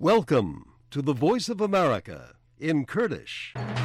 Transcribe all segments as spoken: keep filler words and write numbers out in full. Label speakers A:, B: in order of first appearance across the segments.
A: Welcome to the Voice of America in Kurdish.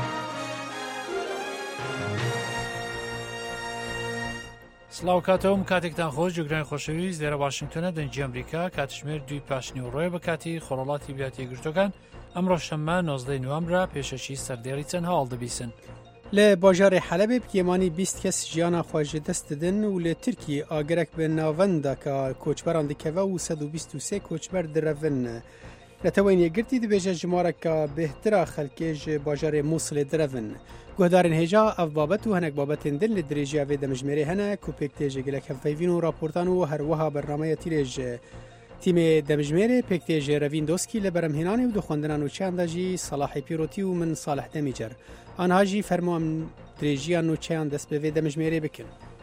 B: سلااو کاتەوم کاتێکتان خۆش جوگرانی خۆشەویست لێرە واشنگتنە دەنجی ئەمریکا کاتژمێر دوی پاشنی و ڕۆیە بە کاتی خۆڕەڵاتی ویلایەتە یەکگرتووەکان ئەمڕۆ شەممە نۆزدەی نوامبر پێشەچی سەردێڕی چەند هەواڵ دەبیسن.
C: لە باژارێ حەلەبێ پکێمانی بیست کەس ژیانە خواژە دەست ددن و لە تورکی ئاگرێک بە ناوەندا کە کۆچبەران دکەوە و سەد و بیست و سێ کۆچبەر درەڤن. لەتەوەین یەکگرتی دەبێژە ژمارەکە بهترا خەلکێژ باژارێ مووسڵێ درەڤن. گوهدارên hêja ev babet û hinek babetên din li dirêjiya vê demijmêrê hene ku pêktêjê gelek hevpeyvîn û raportan û her wiha bernameya tîrê ji tîmê demijmêrê pêktêjê Revîn Doskî li beremhênanê û di xwendina nûçeyan de jî Salahê Pîrotî û min Salih Demîcer. Anha jî fermo em dirêjiya nûçeyan dest bi vê demijmêrê bikin.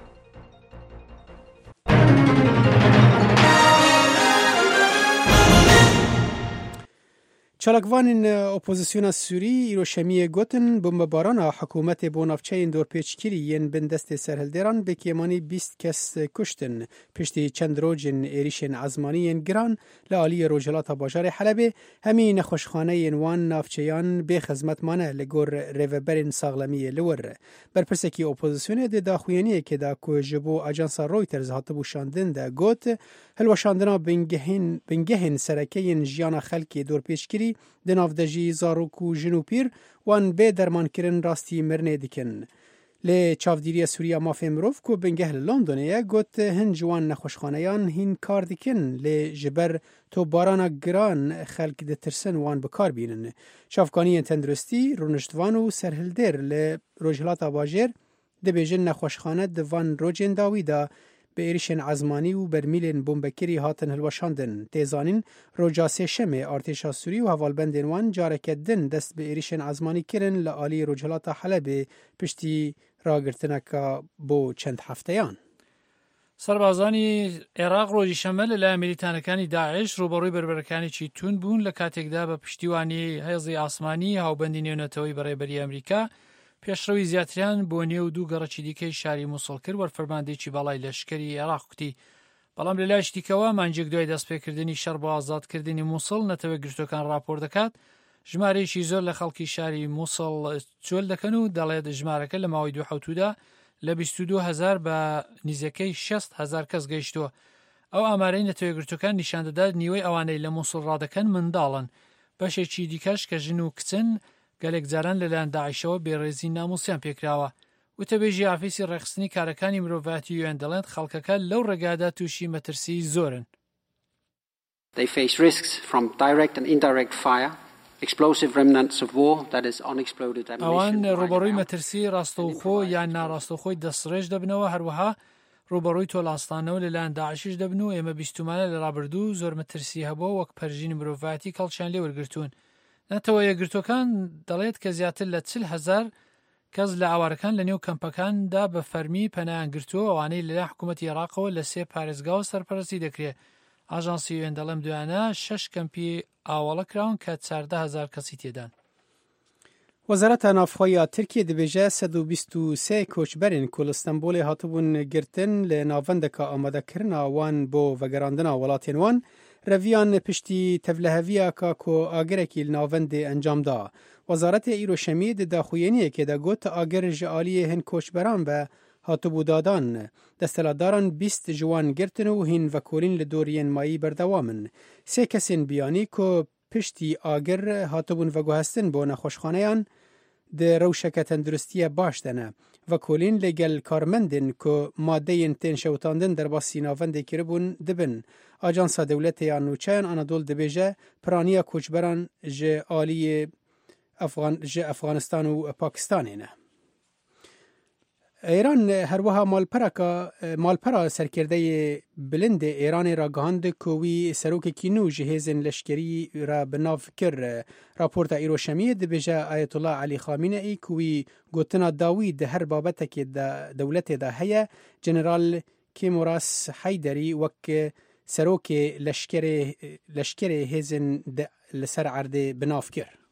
C: Çalakvanên opozisyona Sûrî îro şemiyê gotin bombebarana hikûmetê bo navçeyên dorpêçkirî yên bin destê serhildêran bêkêmanî bîst kes kuştin. Piştî çend rojên êrişên ezmanî yên giran li aliyê Rojhilata bajarê Helebê hemî nexweşxaneyên wan navçeyan bê xizmet mane li gor rêveberên saxlemiyê li wir. Berpirsekî opozisyonê di daxuyeniyekê da ku ji bo ajansa Reuters hatibû şandin de got hilweşandina bingehên bingehên serekeyên jiyana xelkê dorpêçkirî di nav de jî zarok û jin û pîr wan bê dermankirin rastî mirinê dikin. Lê çavdîriya Sûriya Mafê Mirov ku bingeh li Londonê ye got hin ji wan nexweşxaneyan hîn kar dikin lê ji ber topbarana giran xelk ditirsin wan bikar bînin. Şavkaniyên tenduristî, rûniştvan û serhildêr li Rojhilata Bajêr dibêjin nexweşxane di van rojên dawî da bi êrişên ezmanî û bermîlên bombekirî hatin hilweşandin. Têzanîn roja sêşemê artêşa Sûrî û hevalbendên wan careke din dest bi êrişên ezmanî kirin li aliyê Rojhilata Helebê piştî ragirtineka bo çend hefteyan.
B: سەربازانی عێراق ڕۆژی شەمە لەلایەن میلیتانەکانی داعش ڕوبەڕووی بربەرەکانێکی تون بوون لە کاتێکدا بە پشتیوانی هێزی ئاسمانی هاوبەندی نێونەتەوەی بەڕێبەری ئەمریکا پێشڕەوی زیاتریان بۆ نێو دوو گەڕەکی دیکەی شاری مووسڵ کرد وەرفەرماندەیەکی باڵای لەشکری عێراق کوتی. بەڵام لە لای شتیکەوە مانجێک دوای دەستپێکردنی شەڕ بۆ ئازادکردنی مووسڵ نەتەوە گرتوەکان راپۆر دەکات ژمارەیەکی زۆر لە خەڵکی شاری مووسڵ چۆل دەکەن و دەڵێت ژمارەکە لە ماوەی دوو حوتودا لە بیست و دوو هەزار بە نزیکەی شەست هەزار کەس گەیشتووە. ئەو ئامارەی نەتەوە گرتوەکان نیشان دەدات نیوەی ئەوانەی لە مووسڵ ڕادەکەن منداڵن. بەشێکی دیکەش کە ژن و کچن گەلێک جاران لەلایەن داعشەوە بێڕێزی ناموسیان پێکراوە. وتەبێژی ئافیسی ڕێخستنی کارەکانی مرۆڤایەتی یو ئێن دەڵێن خەڵکەکە لەو ڕێگادا تووشی مەترسی زۆرن.
D: They face risks from direct and indirect fire, explosive remnants of war, that is unexploded ammunition.
B: ئەوان ڕوبەڕووی مەترسی ڕاستەوخۆ یان ناڕاستەوخۆی دەستڕێژ دەبنەوە، هەروەها ڕوبەڕووی تۆڵاستانەوە لەلایەن داعشیش دەبن و ئێمە بیستومانە لە ڕابردوو زۆر مەترسی هەبووە وەک پەرژینی مرۆڤایەتی کەڵکیان لێ وەرگرتوون. نەتەوە یەکگرتوەکان دەڵێت کە زیاتر لە چل هەزار کەس لە ئاوارەکان لە نێو کەمپەکاندا بە فەرمی پەنایان گرتووە ئەوانەی لەلایەن حکوومەتی عێراقەوە لە سێ پارێزگاوە سەرپەرستی دەکرێت. ئاژانسی یو ئێن دەڵێم دوایانە شەش کەمپی ئاوەڵە کراون کە چاردە هەزار کەسی تێدان.
C: وەزارەتە نافخۆیە تورکیە دەبێژە سەد و بیست و سێ کۆچبەرین ku li Stenbolê hatibûn girtin li navendeka amadekirina wan bo vegerandina welatên wan reviyan piştî tevleheviyeka ku agirekî li navendê encam da. Wezaretê îro şemiyê di daxuyeniyekê de got agir ji aliyê hin koçberan be hatibû dadan. Destelatdaran bîst ji wan girtin û hîn vekolîn li doriyên mayî berdewamin. Sê kesên biyanî ku piştî agir hatibûn veguhestin bo nexweşxaneyan di rewşeke tenduristiye baş de ne. Vekolîn lêgel karmendên ku madeyên tên şewitandin derbasî navendê kiribûn dibin. Ajansa Dewletê ya Nûçeyan Anadol dibêje piraniya koçberan ji aliyê ji Efganistan û Pakistanê ne. Îran herwiha malpereka malpera serkirdeyê bilindê Îranê ra gihand ku wî serokekî nû ji hêzên leşkerî re bi nav kir. Raporta îro şemiyê dibêje Ayetullah Elî Xamîneî ku wî gotina dawî di her babetekê de dewletê de heye Jeneral Kemoras Heyderî wek serokê leşkerê leşkerê hêzên li ser erdê bi nav kir.